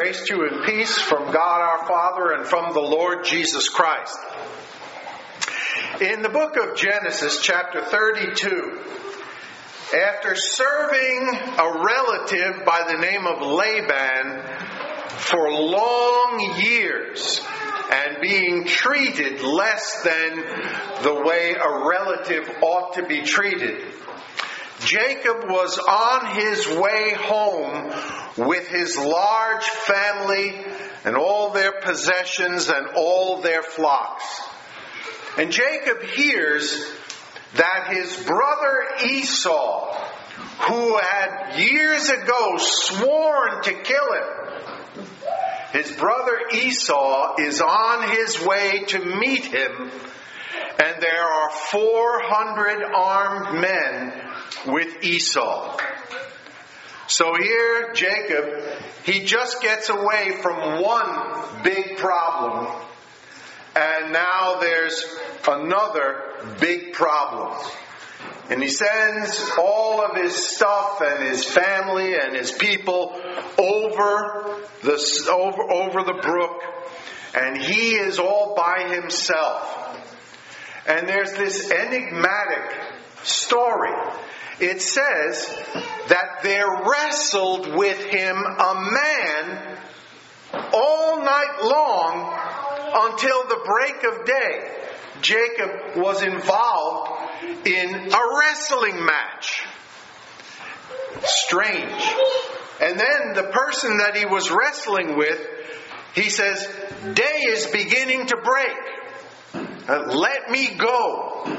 Grace to you and peace from God our Father and from the Lord Jesus Christ. In the book of Genesis, chapter 32, after serving a relative by the name of Laban for long years and being treated less than the way a relative ought to be treated, Jacob was on his way home with his large family and all their possessions and all their flocks. And Jacob hears that his brother Esau, who had years ago sworn to kill him, his brother Esau is on his way to meet him, and there are 400 armed men with Esau. So here, Jacob, he just gets away from one big problem, and now there's another big problem. And he sends all of his stuff and his family and his people over the brook, and he is all by himself. And there's this enigmatic story. It says that there wrestled with him a man all night long until the break of day. Jacob was involved in a wrestling match. Strange. And then the person that he was wrestling with, he says, "Day is beginning to break. Let me go."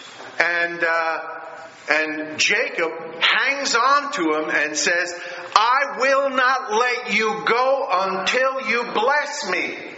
And Jacob hangs on to him and says, "I will not let you go until you bless me."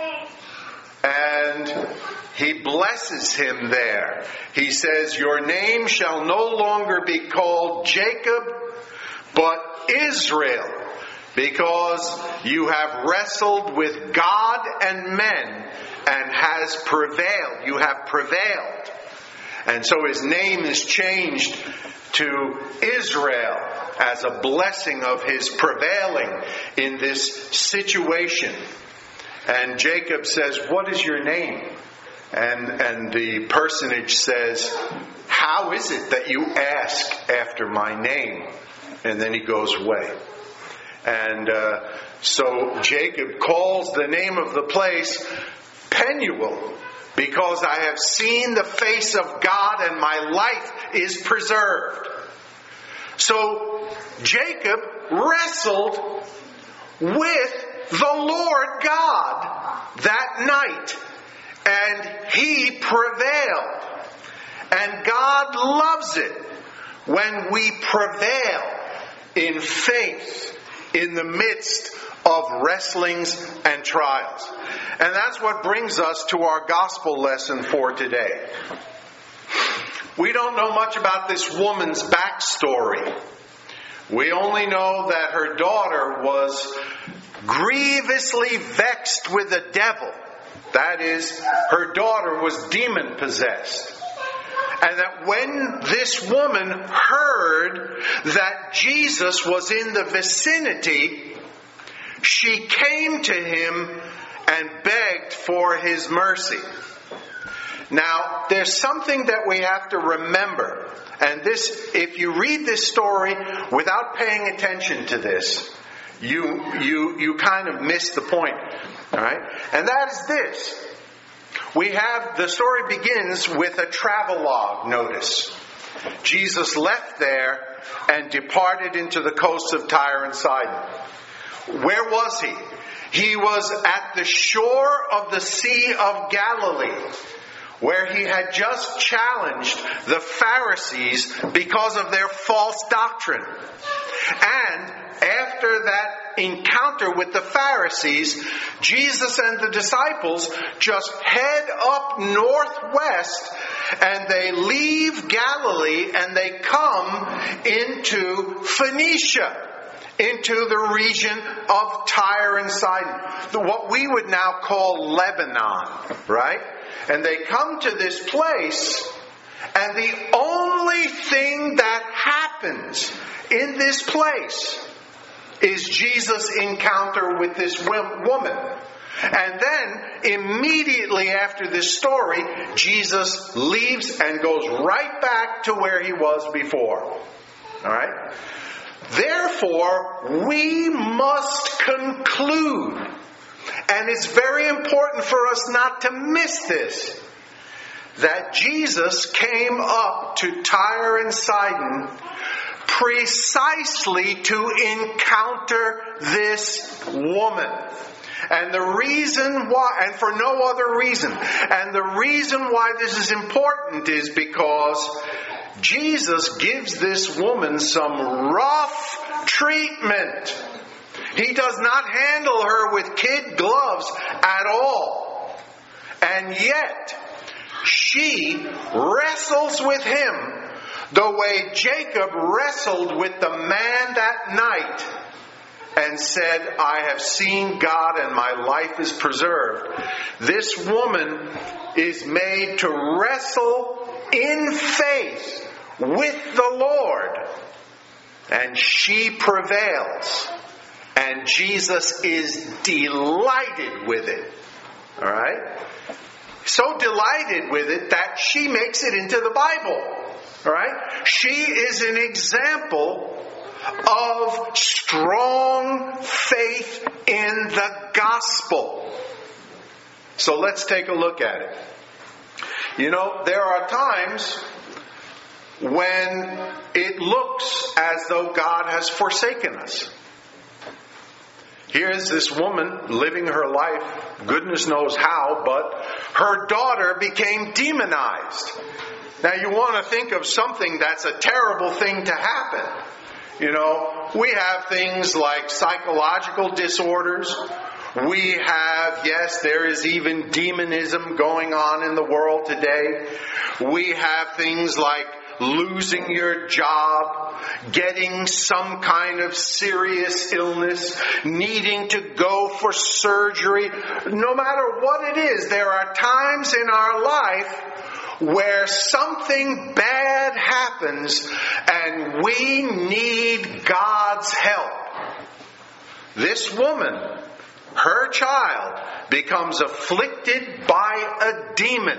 And he blesses him there. He says, "Your name shall no longer be called Jacob, but Israel, because you have wrestled with God and men and has prevailed. You have prevailed." And so his name is changed to Israel as a blessing of his prevailing in this situation. And Jacob says, "What is your name?" And the personage says, "How is it that you ask after my name?" And then he goes away. And so Jacob calls the name of the place Penuel, because I have seen the face of God and my life is preserved. So Jacob wrestled with the Lord God that night, and he prevailed. And God loves it when we prevail in faith in the midst of wrestlings and trials. And that's what brings us to our gospel lesson for today. We don't know much about this woman's backstory. We only know that her daughter was grievously vexed with the devil. That is, her daughter was demon-possessed. And that when this woman heard that Jesus was in the vicinity, she came to him and begged for his mercy. Now, there's something that we have to remember. And this, if you read this story without paying attention to this, you kind of miss the point. All right? And that is this. The story begins with a travelogue notice. Jesus left there and departed into the coasts of Tyre and Sidon. Where was he? He was at the shore of the Sea of Galilee, where he had just challenged the Pharisees because of their false doctrine. And after that encounter with the Pharisees, Jesus and the disciples just head up northwest, and they leave Galilee and they come into Phoenicia, into the region of Tyre and Sidon, what we would now call Lebanon, right? And they come to this place, and the only thing that happens in this place is Jesus' encounter with this woman. And then, immediately after this story, Jesus leaves and goes right back to where he was before. Alright? Therefore, we must conclude, and it's very important for us not to miss this, that Jesus came up to Tyre and Sidon precisely to encounter this woman. And the reason why, and for no other reason, and the reason why this is important is because Jesus gives this woman some rough treatment. He does not handle her with kid gloves at all. And yet, she wrestles with him the way Jacob wrestled with the man that night and said, I have seen God and my life is preserved. This woman is made to wrestle in faith with the Lord. And she prevails. And Jesus is delighted with it. Alright? So delighted with it that she makes it into the Bible. Alright? She is an example of strong faith in the gospel. So let's take a look at it. You know, there are times when it looks as though God has forsaken us. Here's this woman living her life, goodness knows how, but her daughter became demonized. Now you want to think of something that's a terrible thing to happen. You know, we have things like psychological disorders. We have, yes, there is even demonism going on in the world today. We have things like losing your job, getting some kind of serious illness, needing to go for surgery. No matter what it is, there are times in our life where something bad happens and we need God's help. This woman, her child, becomes afflicted by a demon.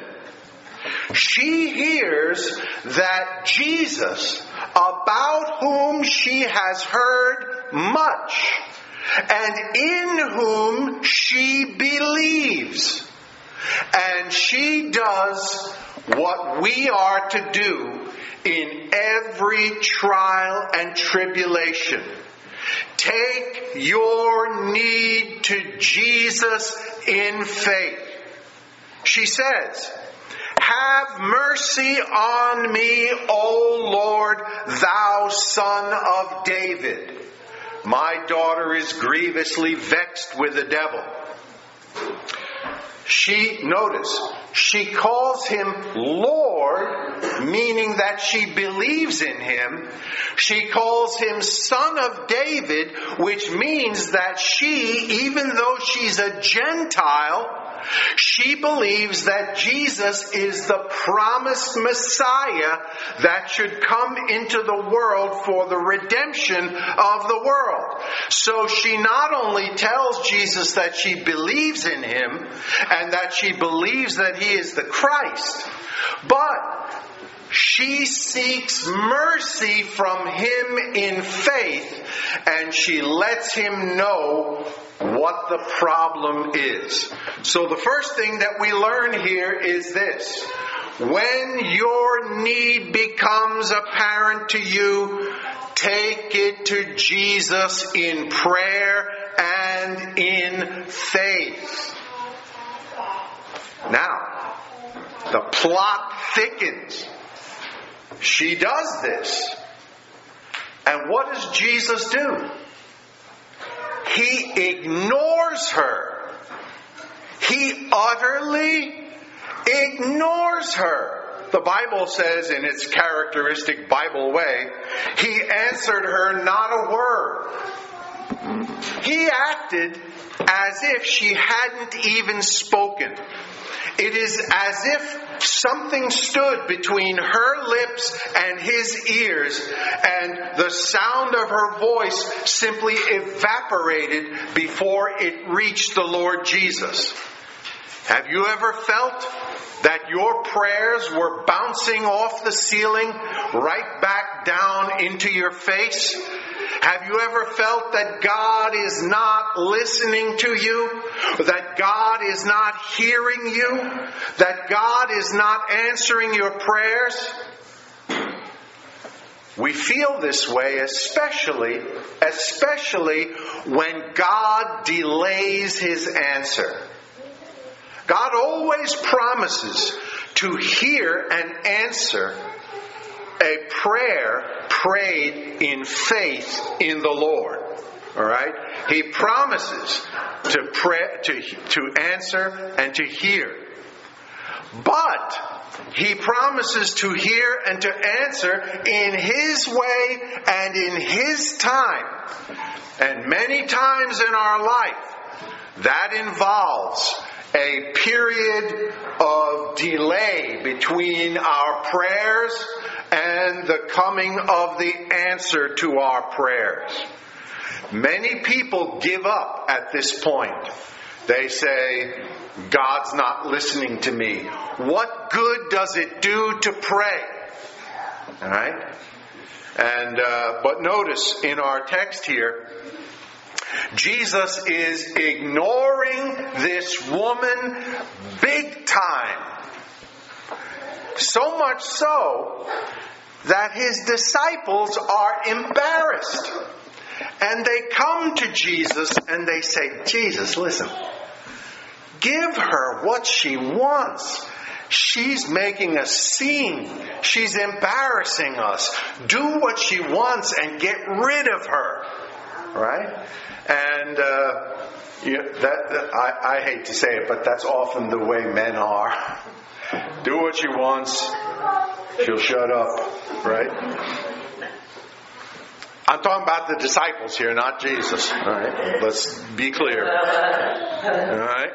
She hears that Jesus, about whom she has heard much, and in whom she believes. And she does what we are to do in every trial and tribulation. Take your need to Jesus in faith. She says, have mercy on me, O Lord, thou Son of David. My daughter is grievously vexed with the devil. She calls him Lord, meaning that she believes in him. She calls him Son of David, which means that she, even though she's a Gentile, she believes that Jesus is the promised Messiah that should come into the world for the redemption of the world. So she not only tells Jesus that she believes in him and that she believes that he is the Christ, but she seeks mercy from him in faith, and she lets him know what the problem is. So the first thing that we learn here is this. When your need becomes apparent to you, take it to Jesus in prayer and in faith. Now, the plot thickens. She does this. And what does Jesus do? He ignores her. He utterly ignores her. The Bible says in its characteristic Bible way, he answered her not a word. He acted as if she hadn't even spoken. It is as if something stood between her lips and his ears, and the sound of her voice simply evaporated before it reached the Lord Jesus. Have you ever felt that your prayers were bouncing off the ceiling right back down into your face? Have you ever felt that God is not listening to you? That God is not hearing you? That God is not answering your prayers? We feel this way especially when God delays His answer. God always promises to hear and answer a prayer prayed in faith in the Lord. All right? He promises to pray, to answer and to hear. But He promises to hear and to answer in His way and in His time. And many times in our life, that involves a period of delay between our prayers and the coming of the answer to our prayers. Many people give up at this point. They say, God's not listening to me. What good does it do to pray? All right? And but notice in our text here, Jesus is ignoring this woman big time. So much so that His disciples are embarrassed. And they come to Jesus and they say, Jesus, listen, give her what she wants. She's making a scene. She's embarrassing us. Do what she wants and get rid of her. Right? And I hate to say it, but that's often the way men are. Do what she wants, she'll shut up. Right? I'm talking about the disciples here, not Jesus. All right? Let's be clear. All right?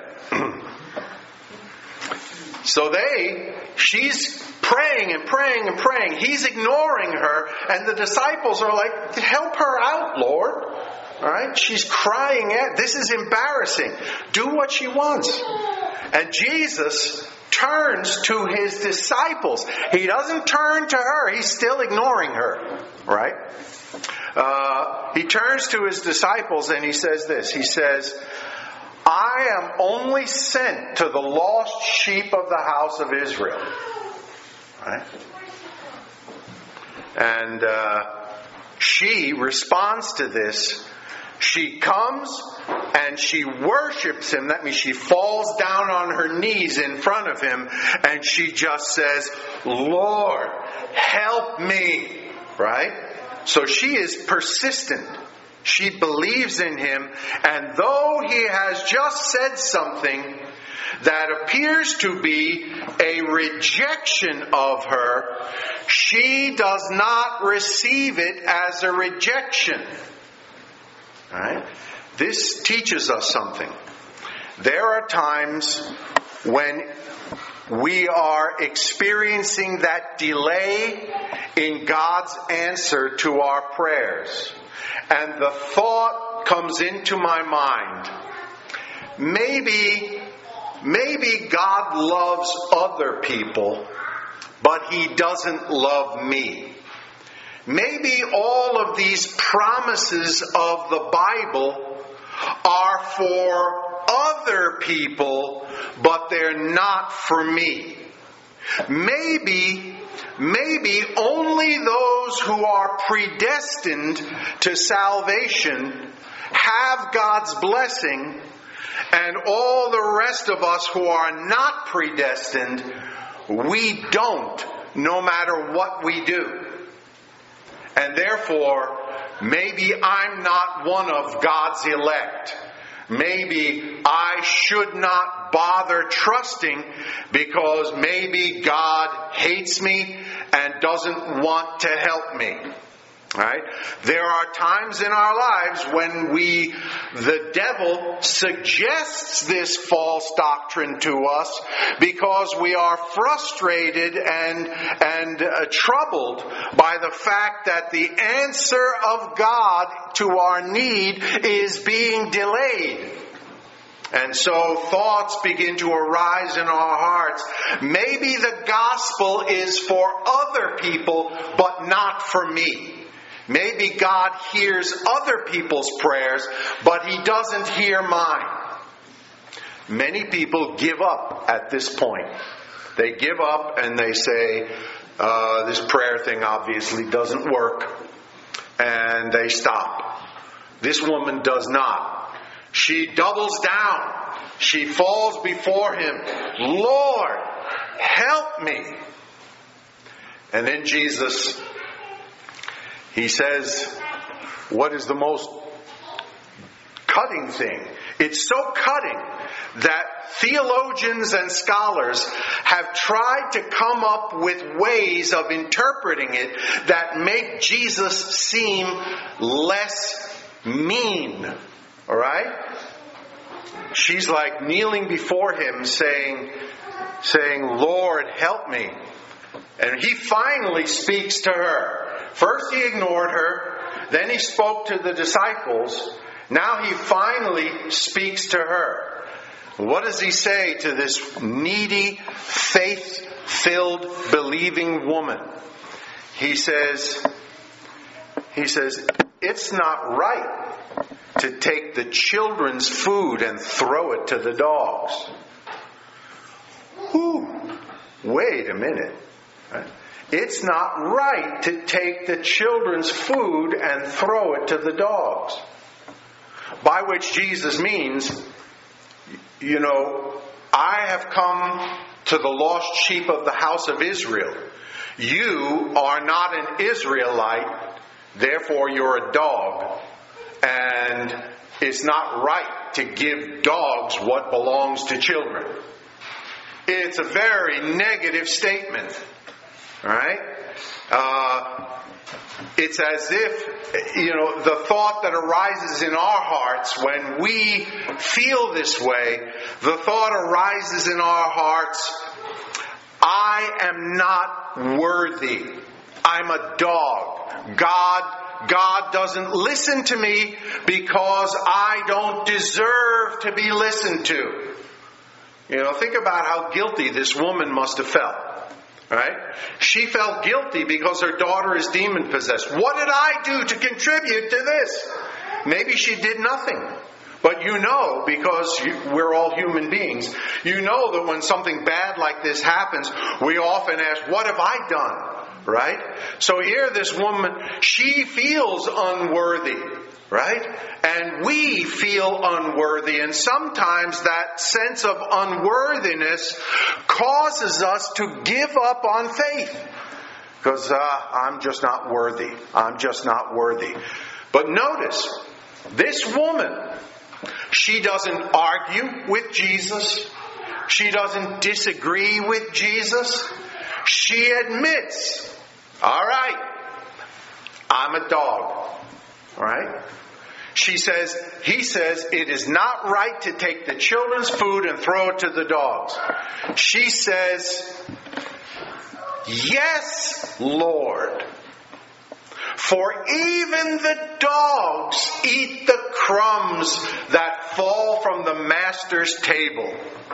So she's praying and praying and praying. He's ignoring her, and the disciples are like, help her out, Lord. All right? She's crying out. This is embarrassing. Do what she wants. And Jesus turns to His disciples. He doesn't turn to her. He's still ignoring her. Right? He turns to His disciples and He says this. He says, I am only sent to the lost sheep of the house of Israel. Right? And she responds to this. She comes and she worships Him. That means she falls down on her knees in front of Him and she just says, Lord, help me. Right? So she is persistent. She believes in Him, and though He has just said something that appears to be a rejection of her, she does not receive it as a rejection. All right? This teaches us something. There are times when we are experiencing that delay in God's answer to our prayers. And the thought comes into my mind, maybe God loves other people, but He doesn't love me. Maybe all of these promises of the Bible are for other people, but they're not for me. Maybe only those who are predestined to salvation have God's blessing, and all the rest of us who are not predestined, we don't, no matter what we do. And therefore, maybe I'm not one of God's elect. Maybe I should not bother trusting because maybe God hates me and doesn't want to help me. Right? There are times in our lives when the devil suggests this false doctrine to us because we are frustrated and troubled by the fact that the answer of God to our need is being delayed. And so thoughts begin to arise in our hearts. Maybe the gospel is for other people, but not for me. Maybe God hears other people's prayers, but He doesn't hear mine. Many people give up at this point. They give up and they say, this prayer thing obviously doesn't work. And they stop. This woman does not. She doubles down. She falls before Him. Lord, help me. And then Jesus, He says, what is the most cutting thing? It's so cutting that theologians and scholars have tried to come up with ways of interpreting it that make Jesus seem less mean. All right? She's like kneeling before Him saying, Lord, help me. And He finally speaks to her. First He ignored her, then He spoke to the disciples. Now He finally speaks to her. What does He say to this needy, faith-filled, believing woman? He says, it's not right to take the children's food and throw it to the dogs. Wait a minute. Right? It's not right to take the children's food and throw it to the dogs. By which Jesus means, I have come to the lost sheep of the house of Israel. You are not an Israelite, therefore you're a dog. And it's not right to give dogs what belongs to children. It's a very negative statement. Right? It's as if, the thought that arises in our hearts when we feel this way, the thought arises in our hearts, I am not worthy. I'm a dog. God doesn't listen to me because I don't deserve to be listened to. Think about how guilty this woman must have felt. Right? She felt guilty because her daughter is demon possessed. What did I do to contribute to this? Maybe she did nothing. But because we're all human beings, that when something bad like this happens, we often ask, what have I done? Right? So here this woman, she feels unworthy. Right? And we feel unworthy. And sometimes that sense of unworthiness causes us to give up on faith. Because I'm just not worthy. I'm just not worthy. But notice, this woman, she doesn't argue with Jesus. She doesn't disagree with Jesus. She admits, all right, I'm a dog. All right? He says, it is not right to take the children's food and throw it to the dogs. She says, yes, Lord. For even the dogs eat the crumbs that fall from the master's table.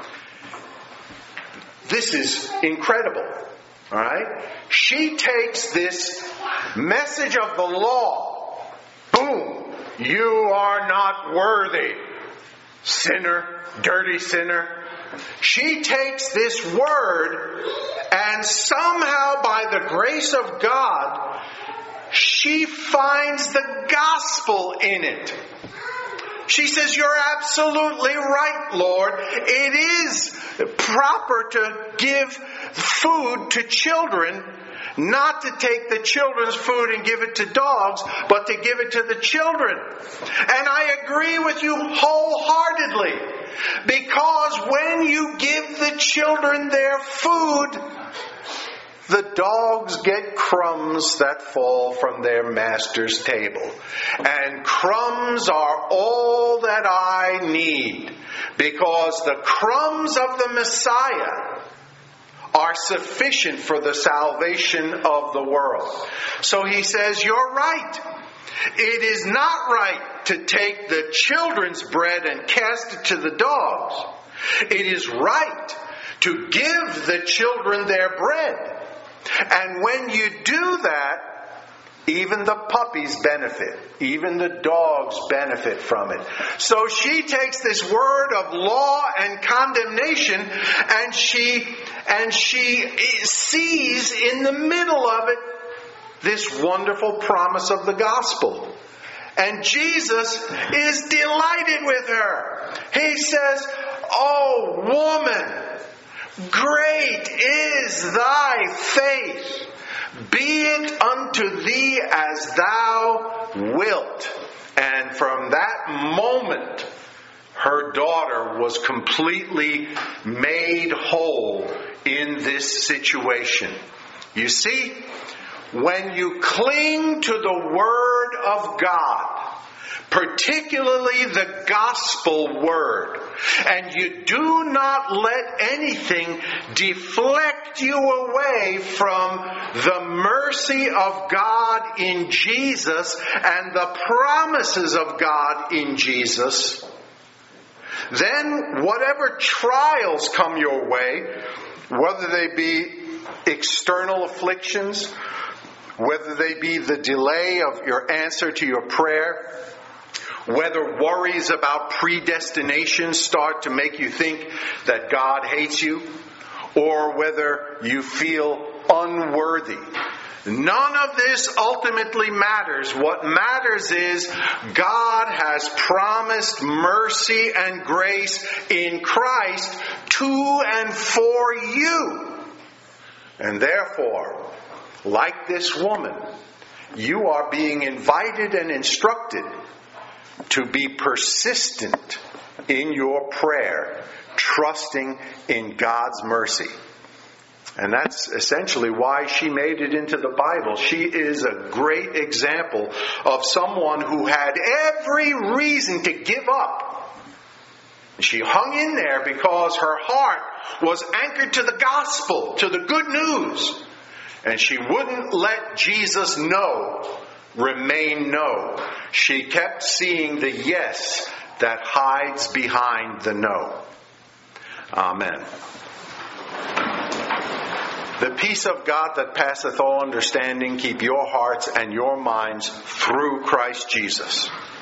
This is incredible. All right? She takes this message of the law. Boom. You are not worthy, sinner, dirty sinner. She takes this word and somehow by the grace of God, she finds the gospel in it. She says, you're absolutely right, Lord. It is proper to give food to children, not to take the children's food and give it to dogs, but to give it to the children. And I agree with you wholeheartedly. Because when you give the children their food, The dogs get crumbs that fall from their master's table. And crumbs are all that I need, because the crumbs of the Messiah are sufficient for the salvation of the world. So he says, you're right. It is not right to take the children's bread and cast it to the dogs. It is right to give the children their bread. And when you do that, even the puppies benefit. Even the dogs benefit from it. So she takes this word of law and condemnation, and she sees in the middle of it this wonderful promise of the gospel. And Jesus is delighted with her. He says, "Oh, woman, great is thy faith. Be it unto thee as thou wilt." And from that moment, her daughter was completely made whole in this situation. You see, when you cling to the Word of God, particularly the gospel word, and you do not let anything deflect you away from the mercy of God in Jesus and the promises of God in Jesus, then whatever trials come your way, whether they be external afflictions, whether they be the delay of your answer to your prayer, whether worries about predestination start to make you think that God hates you, or whether you feel unworthy, none of this ultimately matters. What matters is God has promised mercy and grace in Christ to and for you. And therefore, like this woman, you are being invited and instructed to be persistent in your prayer, trusting in God's mercy. And that's essentially why she made it into the Bible. She is a great example of someone who had every reason to give up. She hung in there because her heart was anchored to the gospel, to the good news. And she wouldn't let Jesus know remain no. She kept seeing the yes that hides behind the no. Amen. The peace of God that passeth all understanding keep your hearts and your minds through Christ Jesus.